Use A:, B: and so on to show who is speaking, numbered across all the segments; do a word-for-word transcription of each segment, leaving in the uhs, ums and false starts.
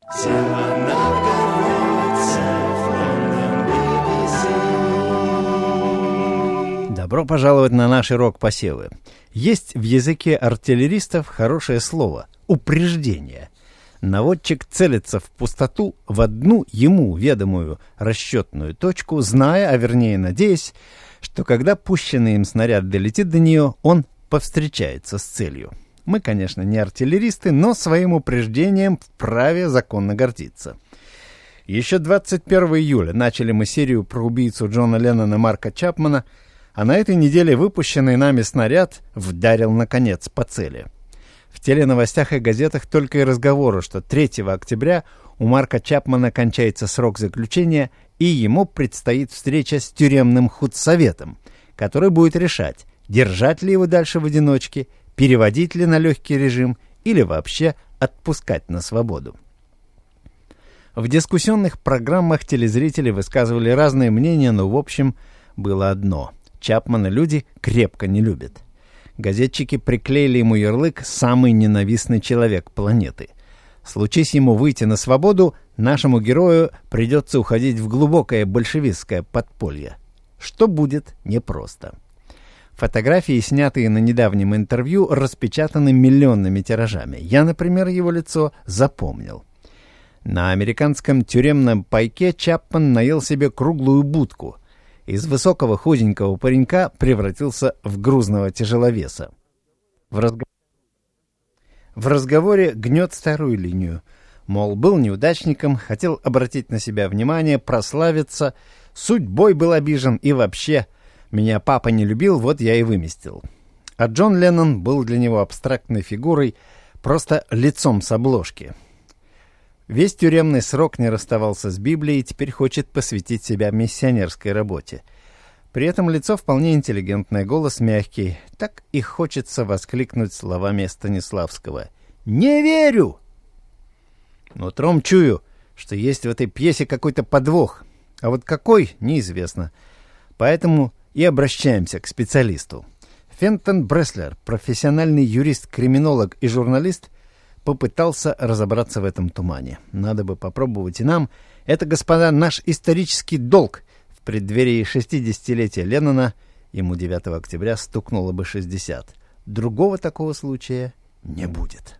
A: Добро пожаловать на наши рок-посевы. Есть в языке артиллеристов хорошее слово — упреждение. Наводчик целится в пустоту в одну ему ведомую расчетную точку, зная, а вернее надеясь, что когда пущенный им снаряд долетит до нее, он повстречается с целью. Мы, конечно, не артиллеристы, но своим упреждением вправе законно гордиться. Еще двадцать первого июля начали мы серию про убийцу Джона Леннона Марка Чапмана, а на этой неделе выпущенный нами снаряд вдарил, наконец, по цели. В теленовостях и газетах только и разговоры, что третьего октября у Марка Чапмана кончается срок заключения, и ему предстоит встреча с тюремным худсоветом, который будет решать, держать ли его дальше в одиночке, переводить ли на легкий режим или вообще отпускать на свободу. В дискуссионных программах телезрители высказывали разные мнения, но в общем было одно — Чапмана люди крепко не любят. Газетчики приклеили ему ярлык «самый ненавистный человек планеты». Случись ему выйти на свободу, нашему герою придется уходить в глубокое большевистское подполье. Что будет непросто. Фотографии, снятые на недавнем интервью, распечатаны миллионными тиражами. Я, например, его лицо запомнил. На американском тюремном пайке Чапман наел себе круглую будку. Из высокого худенького паренька превратился в грузного тяжеловеса. В, разго... в разговоре гнет старую линию. Мол, был неудачником, хотел обратить на себя внимание, прославиться, судьбой был обижен и вообще, меня папа не любил, вот я и выместил. А Джон Леннон был для него абстрактной фигурой, просто лицом с обложки. Весь тюремный срок не расставался с Библией и теперь хочет посвятить себя миссионерской работе. При этом лицо вполне интеллигентное, голос мягкий. Так и хочется воскликнуть словами Станиславского: «Не верю!» Нутром чую, что есть в этой пьесе какой-то подвох, а вот какой — неизвестно. Поэтому и обращаемся к специалисту. Фентон Бреслер, профессиональный юрист-криминолог и журналист, попытался разобраться в этом тумане. Надо бы попробовать и нам. Это, господа, наш исторический долг. В преддверии шестидесятилетия Леннона, ему девятого октября стукнуло бы шестьдесят. Другого такого случая не будет.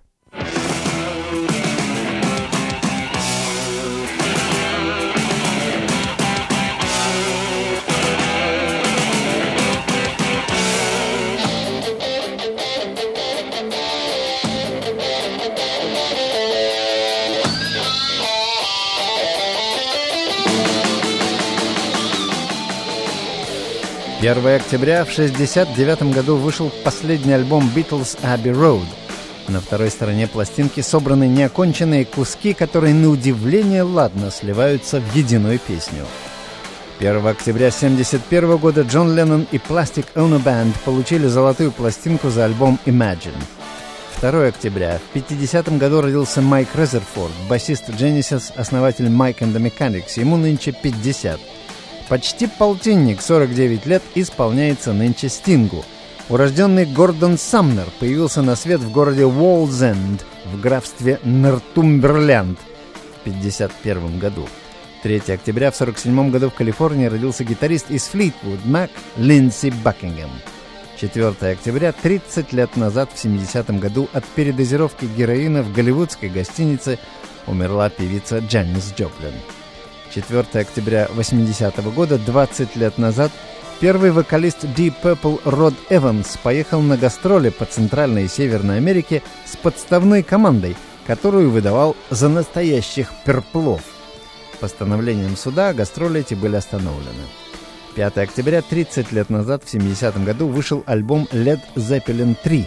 A: первого октября в шестьдесят девятом году вышел последний альбом Beatles «Abbey Road». На второй стороне пластинки собраны неоконченные куски, которые, на удивление, ладно сливаются в единую песню. первого октября семьдесят первого года Джон Леннон и Plastic Ono Band получили золотую пластинку за альбом «Imagine». второго октября в пятидесятом году родился Майк Резерфорд, басист Genesis, основатель Mike and the Mechanics. Ему нынче пятьдесят. Почти полтинник, сорок девять лет, исполняется нынче Стингу. Урожденный Гордон Самнер появился на свет в городе Уоллз-Энд в графстве Нортумберленд в пятьдесят первом году. третьего октября в сорок седьмом году в Калифорнии родился гитарист из Флитвуд Мак Линдси Бакингем. четвёртого октября, тридцать лет назад, в семидесятом году, от передозировки героина в голливудской гостинице умерла певица Джанис Джоплин. четвёртого октября восьмидесятого года, двадцать лет назад, первый вокалист Deep Purple Род Эванс поехал на гастроли по Центральной и Северной Америке с подставной командой, которую выдавал за настоящих перплов. Постановлением суда гастроли эти были остановлены. пятого октября, тридцать лет назад, в семидесятом году, вышел альбом Led Zeppelin три.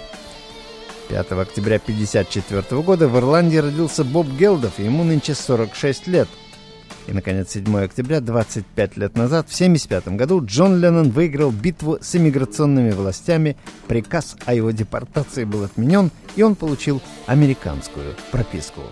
A: пятого октября пятьдесят четвёртого года в Ирландии родился Боб Гелдов, ему нынче сорок шесть лет. И, наконец, седьмого октября, двадцать пять лет назад, в семьдесят пятом году, Джон Леннон выиграл битву с иммиграционными властями, приказ о его депортации был отменен, и он получил американскую прописку.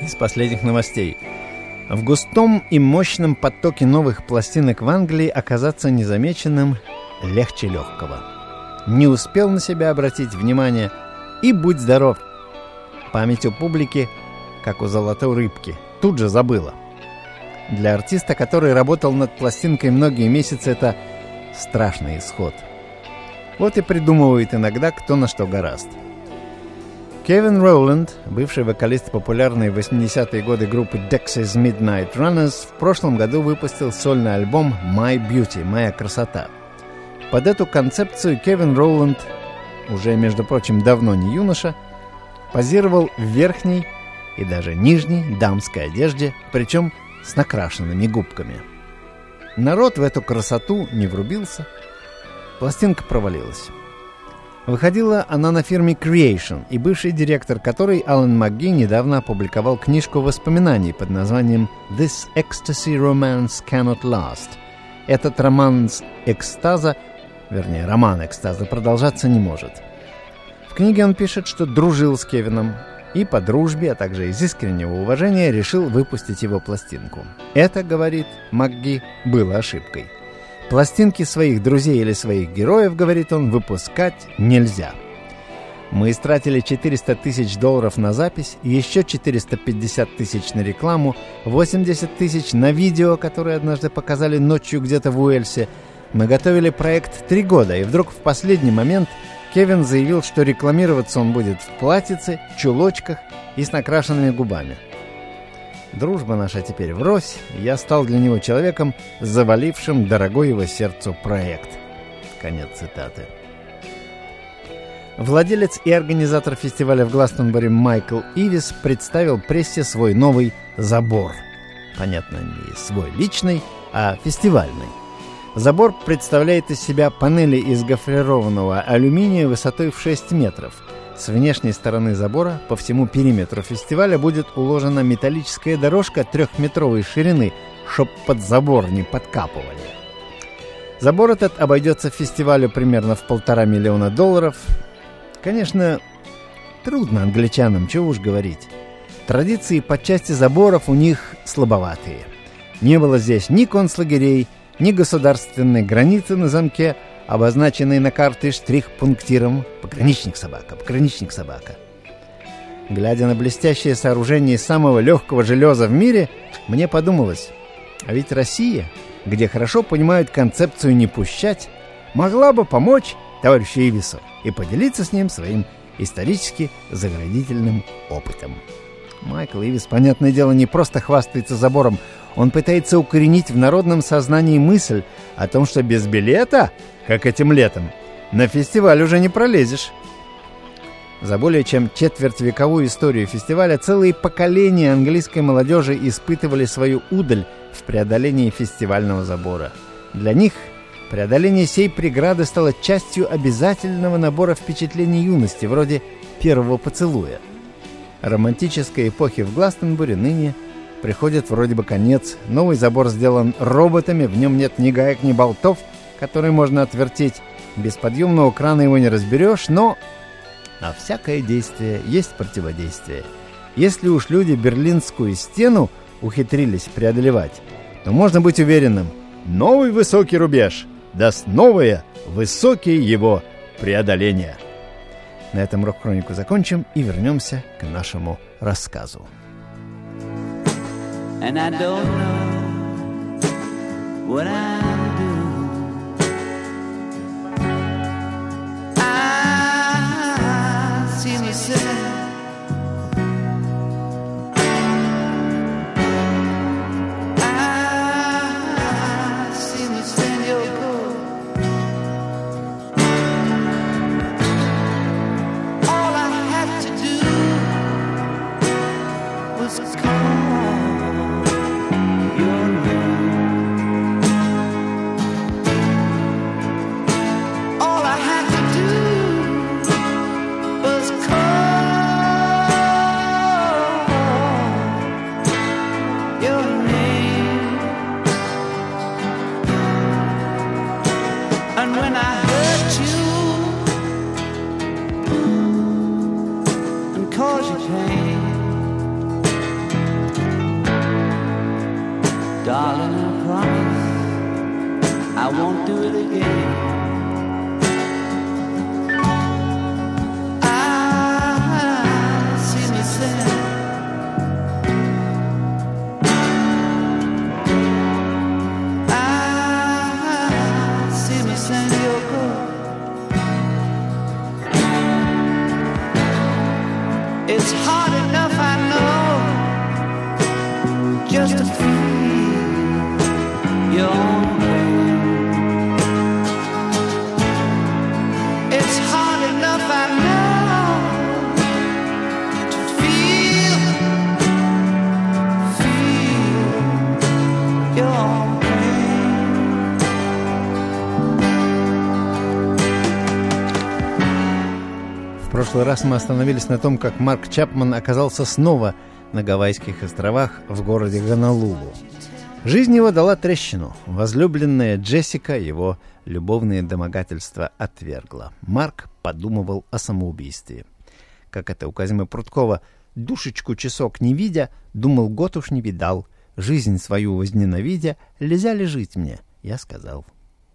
A: из последних новостей. В густом и мощном потоке новых пластинок в Англии оказаться незамеченным легче легкого. Не успел на себя обратить внимание, и будь здоров. Память у публики, как у золотой рыбки, тут же забыла. Для артиста, который работал над пластинкой многие месяцы, это страшный исход. Вот и придумывает иногда кто на что горазд. Кевин Роуланд, бывший вокалист популярной в восьмидесятые годы группы Dexys Midnight Runners, в прошлом году выпустил сольный альбом «My Beauty» — «Моя красота». Под эту концепцию Кевин Роуланд, уже, между прочим, давно не юноша, позировал в верхней и даже нижней дамской одежде, причем с накрашенными губками. Народ в эту красоту не врубился, пластинка провалилась. Выходила она на фирме Creation, и бывший директор которой, Алан МакГи, недавно опубликовал книжку воспоминаний под названием «This Ecstasy Romance Cannot Last». Этот романс экстаза, вернее, роман экстаза, продолжаться не может. В книге он пишет, что дружил с Кевином и по дружбе, а также из искреннего уважения решил выпустить его пластинку. Это, говорит МакГи, было ошибкой. Пластинки своих друзей или своих героев, говорит он, выпускать нельзя. Мы истратили четыреста тысяч долларов на запись, еще четыреста пятьдесят тысяч на рекламу, восемьдесят тысяч на видео, которое однажды показали ночью где-то в Уэльсе. Мы готовили проект три года, и вдруг в последний момент Кевин заявил, что рекламироваться он будет в платьице, чулочках и с накрашенными губами. Дружба наша теперь врозь, я стал для него человеком, завалившим дорогой его сердцу проект. Конец цитаты. Владелец и организатор фестиваля в Гластонбери Майкл Ивис представил прессе свой новый забор. Понятно, не свой личный, а фестивальный. Забор представляет из себя панели из гофрированного алюминия высотой в шесть метров. С внешней стороны забора по всему периметру фестиваля будет уложена металлическая дорожка трехметровой ширины, чтоб под забор не подкапывали. Забор этот обойдется фестивалю примерно в полтора миллиона долларов. Конечно, трудно англичанам, чего уж говорить. Традиции по части заборов у них слабоватые. Не было здесь ни концлагерей, ни государственной границы на замке, обозначенный на карте штрих-пунктиром «Пограничник собака, пограничник собака». Глядя на блестящее сооружение из самого легкого железа в мире, мне подумалось, а ведь Россия, где хорошо понимают концепцию «не пущать», могла бы помочь товарищу Ивису и поделиться с ним своим исторически заградительным опытом. Майкл Ивис, понятное дело, не просто хвастается забором, он пытается укоренить в народном сознании мысль о том, что без билета, как этим летом, на фестиваль уже не пролезешь. За более чем четвертьвековую историю фестиваля целые поколения английской молодежи испытывали свою удаль в преодолении фестивального забора. Для них преодоление сей преграды стало частью обязательного набора впечатлений юности, вроде первого поцелуя. Романтической эпохи в Гластонбери ныне приходит вроде бы конец. Новый забор сделан роботами, в нем нет ни гаек, ни болтов, которые можно отвертеть. Без подъемного крана его не разберешь, но... А всякое действие есть противодействие. Если уж люди Берлинскую стену ухитрились преодолевать, то можно быть уверенным, новый высокий рубеж даст новое высокие его преодоления. На этом рок-хронику закончим и вернемся к нашему рассказу. And I don't know what I'll do. I see myself
B: Darling, I promise I won't do it again. I see me sing. I see me sing your good. It's hard enough, I know, just to feel your own pain. It's hard enough, I know, to feel, feel your own pain.
A: В прошлый раз мы остановились на том, как Марк Чапман оказался снова на Гавайских островах в городе Гонолулу. Жизнь его дала трещину. Возлюбленная Джессика его любовные домогательства отвергла. Марк подумывал о самоубийстве. Как это у Казимы Прудкова: «Душечку часок не видя, думал, год уж не видал, жизнь свою возненавидя, лезя ли жить мне?» Я сказал.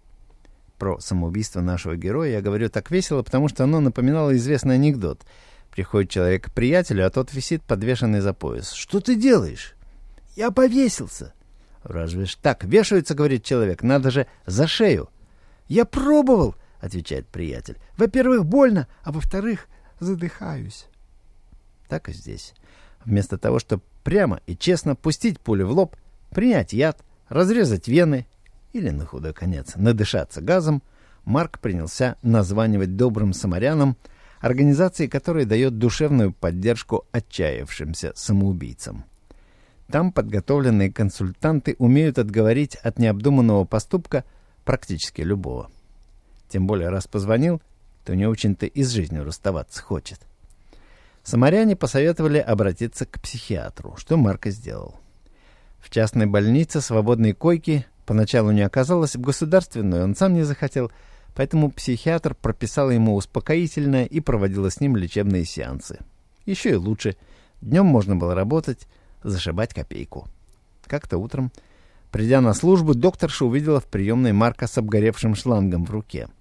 A: Про самоубийство нашего героя я говорю так весело, потому что оно напоминало известный анекдот. Приходит человек к приятелю, а тот висит подвешенный за пояс. «Что ты делаешь?» «Я повесился». «Разве ж так вешаются, — говорит человек, — надо же за шею». «Я пробовал, — отвечает приятель. — Во-первых, больно, а во-вторых, задыхаюсь». Так и здесь. Вместо того, чтобы прямо и честно пустить пулю в лоб, принять яд, разрезать вены или, на худой конец, надышаться газом, Марк принялся названивать добрым самарянам, организации, которая дает душевную поддержку отчаявшимся самоубийцам. Там подготовленные консультанты умеют отговорить от необдуманного поступка практически любого. Тем более, раз позвонил, то не очень-то и с жизнью расставаться хочет. Самаряне посоветовали обратиться к психиатру, что Марк и сделал. В частной больнице свободной койки поначалу не оказалось, в государственную он сам не захотел, поэтому психиатр прописал ему успокоительное и проводила с ним лечебные сеансы. Еще и лучше. Днем можно было работать, зашибать копейку. Как-то утром, придя на службу, докторша увидела в приемной Марка с обгоревшим шлангом в руке.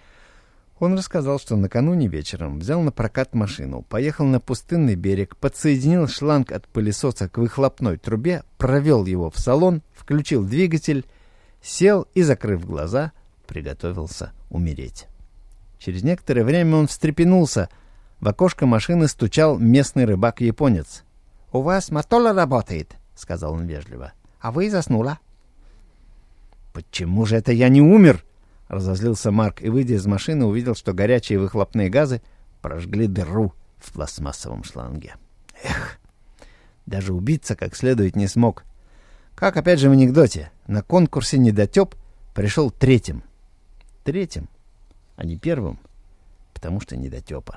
A: Он рассказал, что накануне вечером взял на прокат машину, поехал на пустынный берег, подсоединил шланг от пылесоса к выхлопной трубе, провел его в салон, включил двигатель, сел и, закрыв глаза, приготовился умереть. Через некоторое время он встрепенулся. В окошко машины стучал местный рыбак-японец. «У вас мотор работает», — сказал он вежливо. «А вы заснула». «Почему же это я не умер?» — разозлился Марк и, выйдя из машины, увидел, что горячие выхлопные газы прожгли дыру в пластмассовом шланге. Эх, даже убиться как следует не смог. Как опять же в анекдоте, на конкурсе недотеп пришел третьим. Третьим, а не первым, потому что недотепа.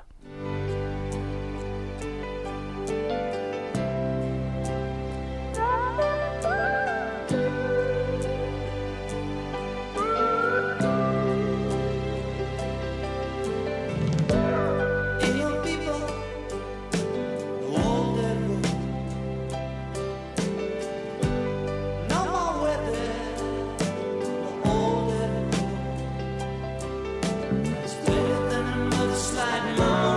B: Slide more.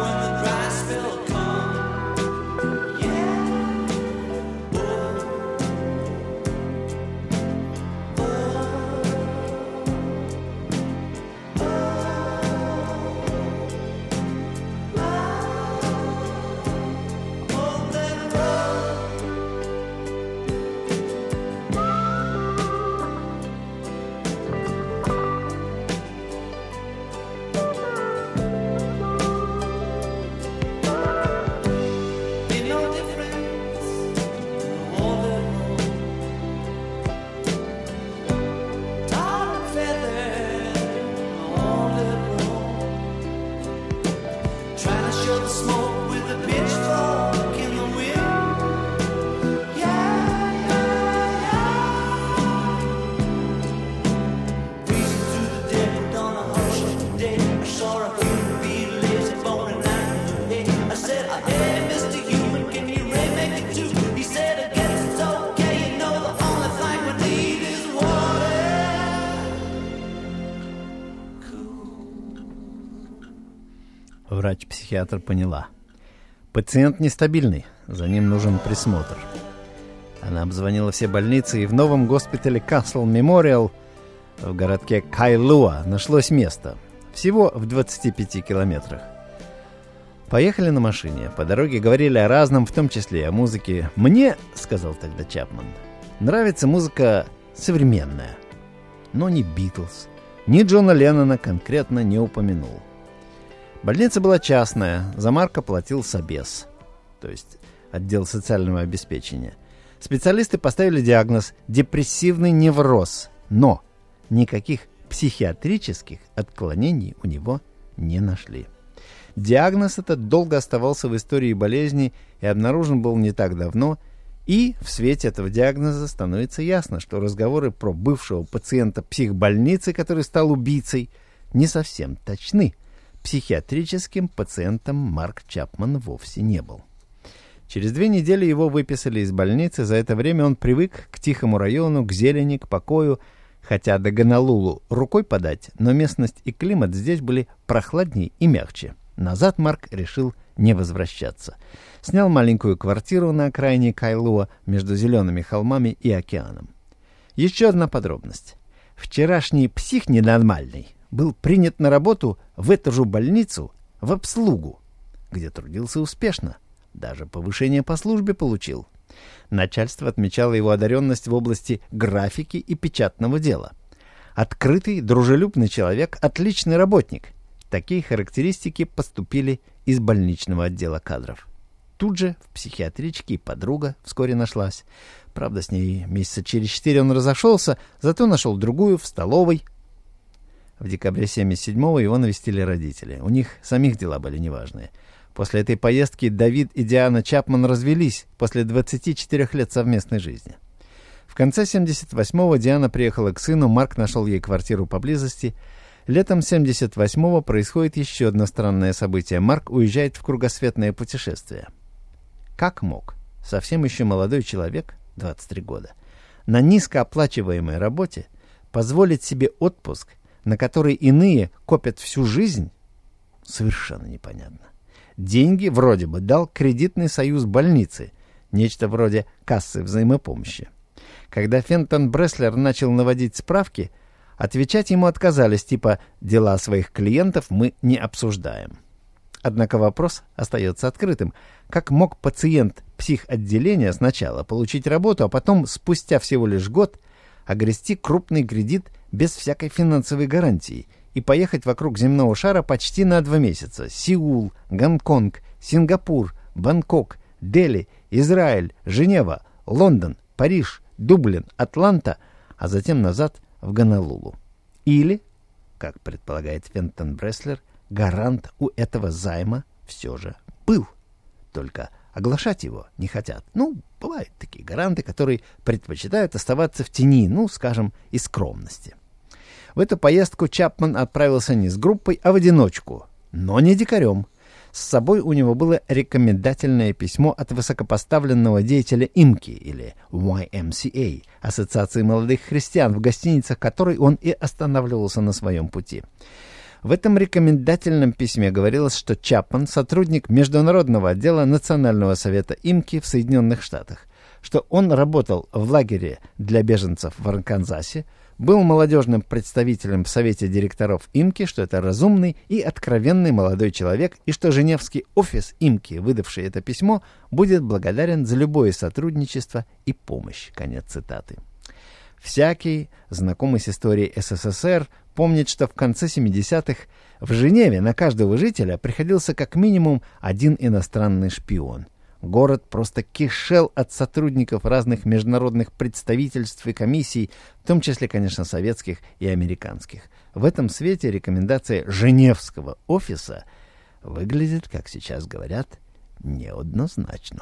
A: Врач-психиатр поняла. Пациент нестабильный, за ним нужен присмотр. Она обзвонила все больницы, и в новом госпитале Castle Memorial в городке Кайлуа нашлось место. Всего в двадцати пяти километрах. Поехали на машине. По дороге говорили о разном, в том числе и о музыке. «Мне, — сказал тогда Чапман, — нравится музыка современная. Но ни Битлз, ни Джона Леннона конкретно не упомянул». Больница была частная, за Марка платил собес, то есть отдел социального обеспечения. Специалисты поставили диагноз «депрессивный невроз», но никаких психиатрических отклонений у него не нашли. Диагноз этот долго оставался в истории болезни и обнаружен был не так давно, и в свете этого диагноза становится ясно, что разговоры про бывшего пациента психбольницы, который стал убийцей, не совсем точны. Психиатрическим пациентом Марк Чапман вовсе не был. Через две недели его выписали из больницы. За это время он привык к тихому району, к зелени, к покою, хотя до Гонолулу рукой подать, но местность и климат здесь были прохладнее и мягче. Назад Марк решил не возвращаться. Снял маленькую квартиру на окраине Кайлуа между зелеными холмами и океаном. Еще одна подробность. Вчерашний псих ненормальный был принят на работу в эту же больницу в обслугу, где трудился успешно. Даже повышение по службе получил. Начальство отмечало его одаренность в области графики и печатного дела. Открытый, дружелюбный человек, отличный работник. Такие характеристики поступили из больничного отдела кадров. Тут же в психиатричке и подруга вскоре нашлась. Правда, с ней месяца через четыре он разошелся, зато нашел другую в столовой. В декабре семьдесят седьмого его навестили родители. У них самих дела были неважные. После этой поездки Давид и Диана Чапман развелись после двадцати четырёх лет совместной жизни. В конце семьдесят восьмого Диана приехала к сыну, Марк нашел ей квартиру поблизости. Летом семьдесят восьмого происходит еще одно странное событие. Марк уезжает в кругосветное путешествие. Как мог совсем еще молодой человек, двадцать три года, на низкооплачиваемой работе позволить себе отпуск, на который иные копят всю жизнь? Совершенно непонятно. Деньги вроде бы дал кредитный союз больницы, нечто вроде кассы взаимопомощи. Когда Фентон Бреслер начал наводить справки, отвечать ему отказались, типа «дела своих клиентов мы не обсуждаем». Однако вопрос остается открытым. Как мог пациент психотделения сначала получить работу, а потом, спустя всего лишь год, огрести крупный кредит без всякой финансовой гарантии и поехать вокруг земного шара почти на два месяца? Сеул, Гонконг, Сингапур, Бангкок, Дели, Израиль, Женева, Лондон, Париж, Дублин, Атланта, а затем назад в Гонолулу. Или, как предполагает Фентон Бреслер, гарант у этого займа все же был. Только оглашать его не хотят. Ну, бывают такие гаранты, которые предпочитают оставаться в тени, ну, скажем, из скромности. В эту поездку Чапман отправился не с группой, а в одиночку, но не дикарем. С собой у него было рекомендательное письмо от высокопоставленного деятеля ИМКИ, или уай эм си эй, Ассоциации молодых христиан, в гостиницах которой он и останавливался на своем пути. В этом рекомендательном письме говорилось, что Чапман — сотрудник международного отдела Национального совета ИМКИ в Соединенных Штатах, что он работал в лагере для беженцев в Арканзасе, был молодежным представителем в Совете директоров ИМКИ, что это разумный и откровенный молодой человек, и что Женевский офис ИМКИ, выдавший это письмо, будет благодарен за любое сотрудничество и помощь. Конец цитаты. Всякий, знакомый с историей эс эс эс эр, помнит, что в конце семидесятых в Женеве на каждого жителя приходился как минимум один иностранный шпион. Город просто кишел от сотрудников разных международных представительств и комиссий, в том числе, конечно, советских и американских. В этом свете рекомендация Женевского офиса выглядит, как сейчас говорят, неоднозначно.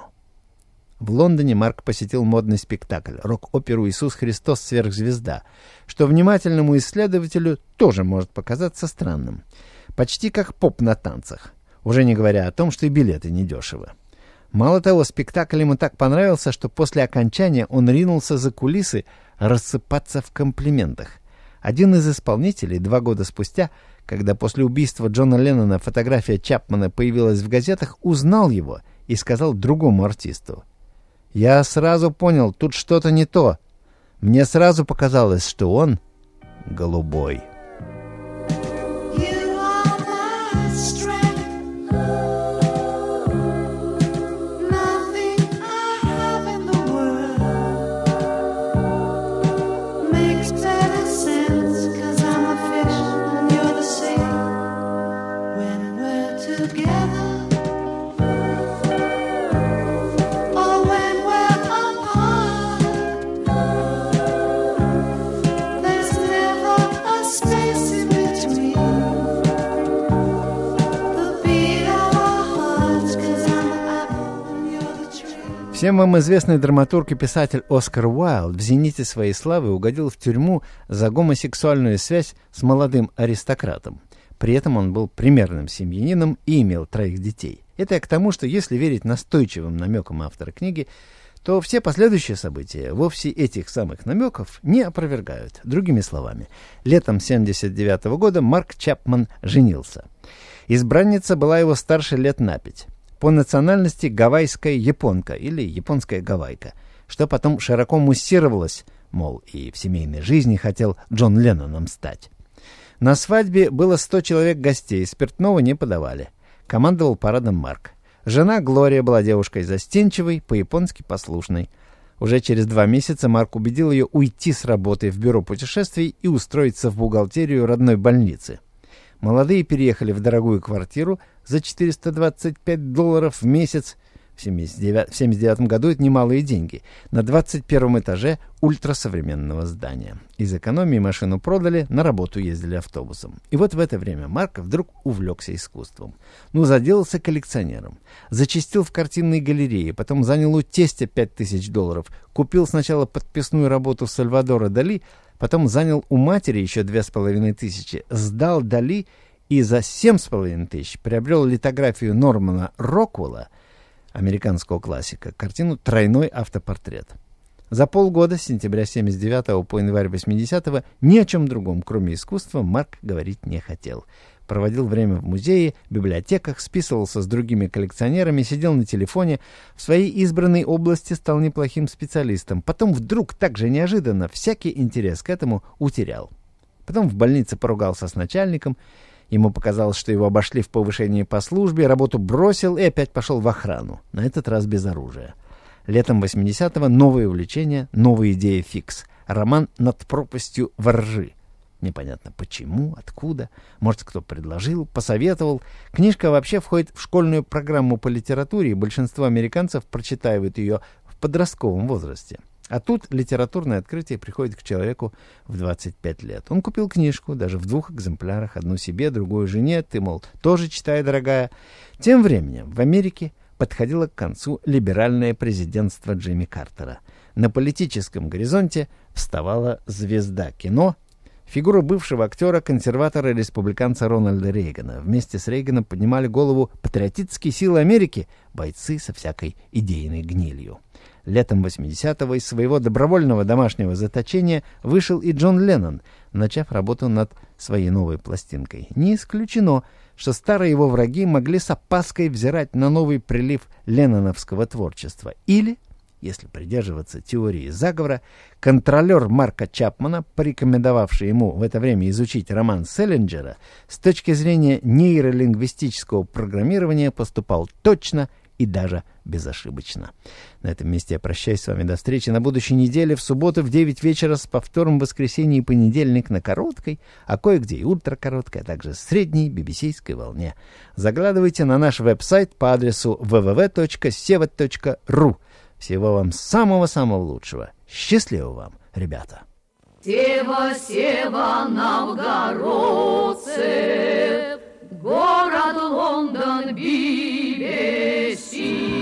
A: В Лондоне Марк посетил модный спектакль, рок-оперу «Иисус Христос. Сверхзвезда», что внимательному исследователю тоже может показаться странным. Почти как поп на танцах, уже не говоря о том, что и билеты недешевы. Мало того, спектакль ему так понравился, что после окончания он ринулся за кулисы рассыпаться в комплиментах. Один из исполнителей два года спустя, когда после убийства Джона Леннона фотография Чапмана появилась в газетах, узнал его и сказал другому артисту: «Я сразу понял, тут что-то не то. Мне сразу показалось, что он голубой». Всем вам известный драматург и писатель Оскар Уайлд в зените своей славы угодил в тюрьму за гомосексуальную связь с молодым аристократом. При этом он был примерным семьянином и имел троих детей. Это я к тому, что если верить настойчивым намекам автора книги, то все последующие события вовсе этих самых намеков не опровергают. Другими словами, летом семьдесят девятого года Марк Чапман женился. Избранница была его старше лет на пять. По национальности гавайская японка или японская гавайка, что потом широко муссировалось, мол, и в семейной жизни хотел Джон Ленноном стать. На свадьбе было сто человек гостей, спиртного не подавали. Командовал парадом Марк. Жена Глория была девушкой застенчивой, по-японски послушной. Уже через два месяца Марк убедил ее уйти с работы в бюро путешествий и устроиться в бухгалтерию родной больницы. Молодые переехали в дорогую квартиру за четыреста двадцать пять долларов в месяц. В семьдесят девятом году это немалые деньги. На двадцать первом этаже ультрасовременного здания. Из экономии машину продали, на работу ездили автобусом. И вот в это время Марк вдруг увлекся искусством. Ну, заделался коллекционером. Зачастил в картинной галерее, потом занял у тестя пять тысяч долларов. Купил сначала подписную работу Сальвадора Дали, потом занял у матери еще две с половиной тысячи, сдал Дали и за семь с половиной тысяч приобрел литографию Нормана Роквелла, американского классика, картину «Тройной автопортрет». За полгода, с сентября семьдесят девятого по январь восьмидесятого, ни о чем другом, кроме искусства, Марк говорить не хотел. Проводил время в музее, библиотеках, списывался с другими коллекционерами, сидел на телефоне, в своей избранной области стал неплохим специалистом. Потом вдруг, так же неожиданно, всякий интерес к этому утерял. Потом в больнице поругался с начальником, ему показалось, что его обошли в повышении по службе, работу бросил и опять пошел в охрану, на этот раз без оружия. Летом восьмидесятого новое увлечение, новая идея фикс. Роман «Над пропастью воржи». Непонятно почему, откуда, может, кто предложил, посоветовал. Книжка вообще входит в школьную программу по литературе, и большинство американцев прочитывают ее в подростковом возрасте. А тут литературное открытие приходит к человеку в двадцать пять лет. Он купил книжку, даже в двух экземплярах, одну себе, другую жене. Ты, мол, тоже читай, дорогая. Тем временем в Америке подходило к концу либеральное президентство Джимми Картера. На политическом горизонте вставала звезда кино, фигура бывшего актера, консерватора и республиканца Рональда Рейгана. Вместе с Рейганом поднимали голову патриотические силы Америки, бойцы со всякой идейной гнилью. Летом восьмидесятого из своего добровольного домашнего заточения вышел и Джон Леннон, начав работу над своей новой пластинкой. Не исключено, что старые его враги могли с опаской взирать на новый прилив ленноновского творчества. Или, если придерживаться теории заговора, контролер Марка Чапмана, порекомендовавший ему в это время изучить роман Селлинджера, с точки зрения нейролингвистического программирования поступал точно и даже безошибочно. На этом месте я прощаюсь с вами до встречи на будущей неделе, в субботу в девять вечера с повтором в воскресенье и понедельник на короткой, а кое-где и ультракороткой, а также средней би би си-ской волне. Заглядывайте на наш веб-сайт по адресу дабл ю дабл ю дабл ю точка севет точка ру. Всего вам самого-самого лучшего. Счастливо вам, ребята!
C: Сева, Сева, новгородцы, город Лондон, би би си.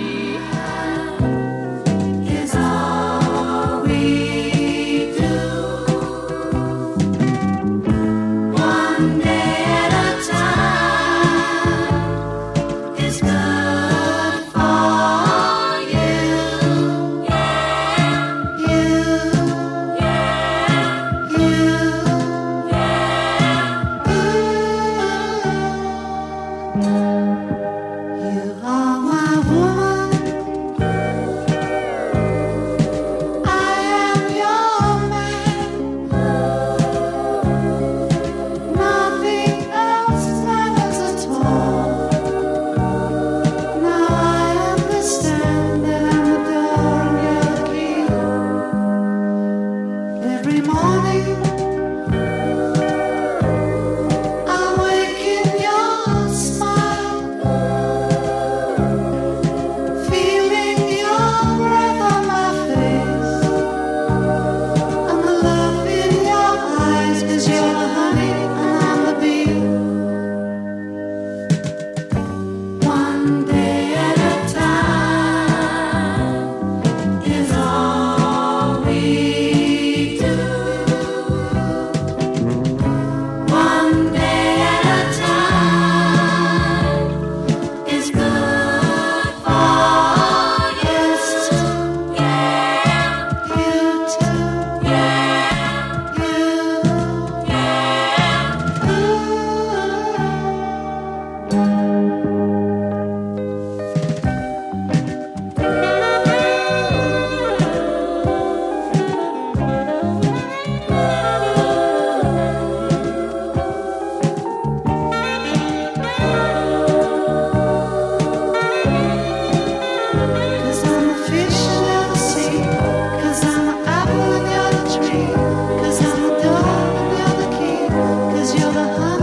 D: you're the